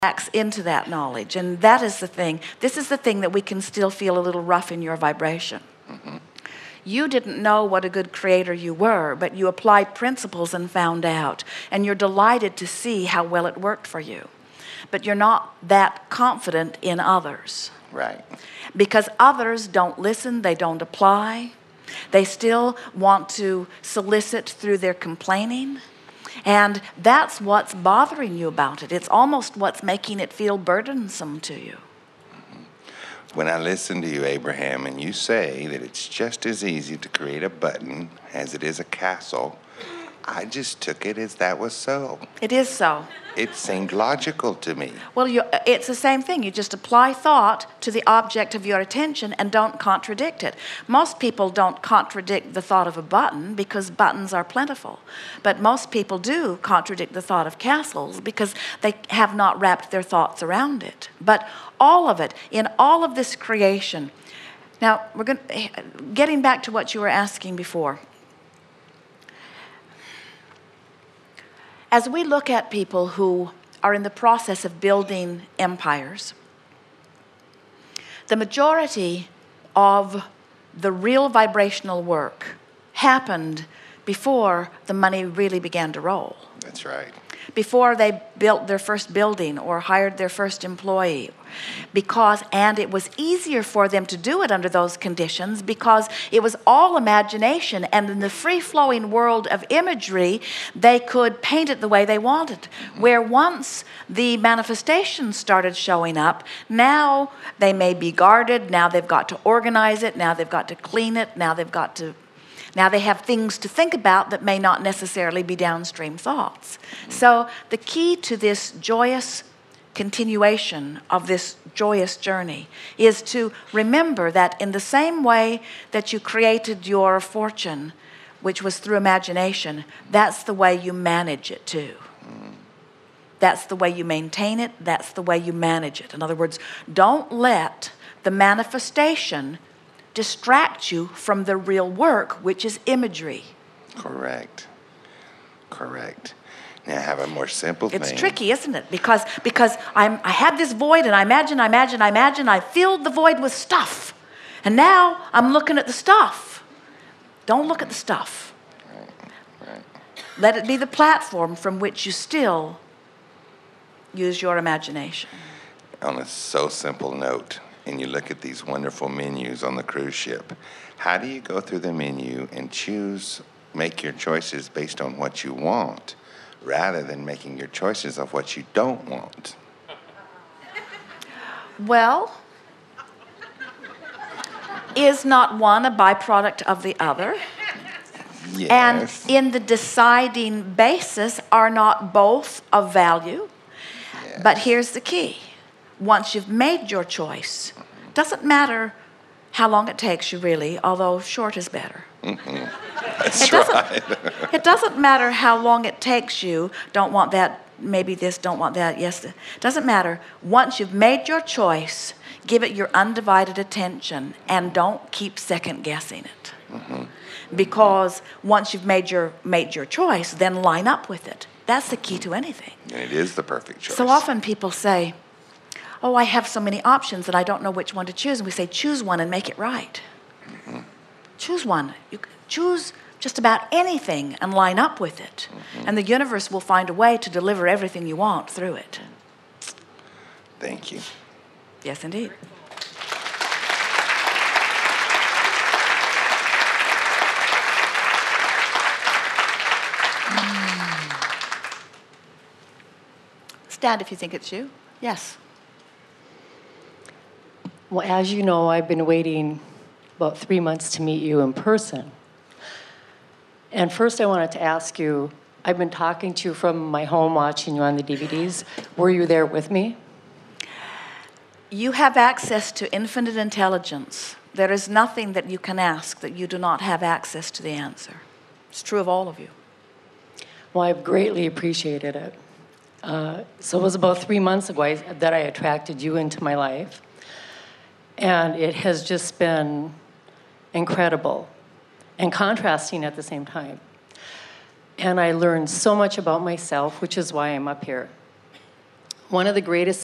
acts into that knowledge. And that is the thing. This is the thing that we can still feel a little rough in your vibration. Mm-hmm. You didn't know what a good creator you were, but you applied principles and found out. And you're delighted to see how well it worked for you. But you're not that confident in others. Right. Because others don't listen, they don't apply. They still want to solicit through their complaining. And that's what's bothering you about it. It's almost what's making it feel burdensome to you. When I listen to you, Abraham, and you say that it's just as easy to create a button as it is a castle, I just took it as that was so. It is so. It seemed logical to me. Well, it's the same thing. You just apply thought to the object of your attention and don't contradict it. Most people don't contradict the thought of a button because buttons are plentiful. But most people do contradict the thought of castles because they have not wrapped their thoughts around it. But all of it, in all of this creation. Now, getting back to what you were asking before. As we look at people who are in the process of building empires, the majority of the real vibrational work happened before the money really began to roll. That's right. Before they built their first building or hired their first employee. And it was easier for them to do it under those conditions because it was all imagination, and in the free-flowing world of imagery, they could paint it the way they wanted. Where once the manifestations started showing up, now they may be guarded, now they've got to organize it, now they've got to clean it, now they have things to think about that may not necessarily be downstream thoughts. So the key to this joyous continuation of this joyous journey is to remember that in the same way that you created your fortune, which was through imagination, that's the way you manage it too. That's the way you maintain it, that's the way you manage it. In other words, don't let the manifestation distract you from the real work, which is imagery. Correct. Now I have a more simple thing. It's tricky, isn't it? Because I had this void, and I imagine I filled the void with stuff. And now I'm looking at the stuff. Don't look at the stuff. Right. Let it be the platform from which you still use your imagination. On a so simple note, and you look at these wonderful menus on the cruise ship, how do you go through the menu and make your choices based on what you want, rather than making your choices of what you don't want? Well, is not one a byproduct of the other? Yes. And in the deciding basis, are not both of value? Yes. But here's the key. Once you've made your choice, doesn't matter how long it takes you really, although short is better. Mm-hmm. That's right. It doesn't matter how long it takes you. Don't want that, maybe this, don't want that, yes. It doesn't matter. Once you've made your choice, give it your undivided attention and don't keep second guessing it. Mm-hmm. Because once you've made your choice, then line up with it. That's the key to anything. And it is the perfect choice. So often people say, oh, I have so many options that I don't know which one to choose. And we say, choose one and make it right. Mm-hmm. Choose one. You choose just about anything and line up with it. Mm-hmm. And the universe will find a way to deliver everything you want through it. Thank you. Yes, indeed. Stand if you think it's you. Yes. Well, as you know, I've been waiting about 3 months to meet you in person. And first I wanted to ask you, I've been talking to you from my home, watching you on the DVDs. Were you there with me? You have access to infinite intelligence. There is nothing that you can ask that you do not have access to the answer. It's true of all of you. Well, I've greatly appreciated it. So it was about 3 months ago that I attracted you into my life. And it has just been incredible and contrasting at the same time. And I learned so much about myself, which is why I'm up here. one of the greatest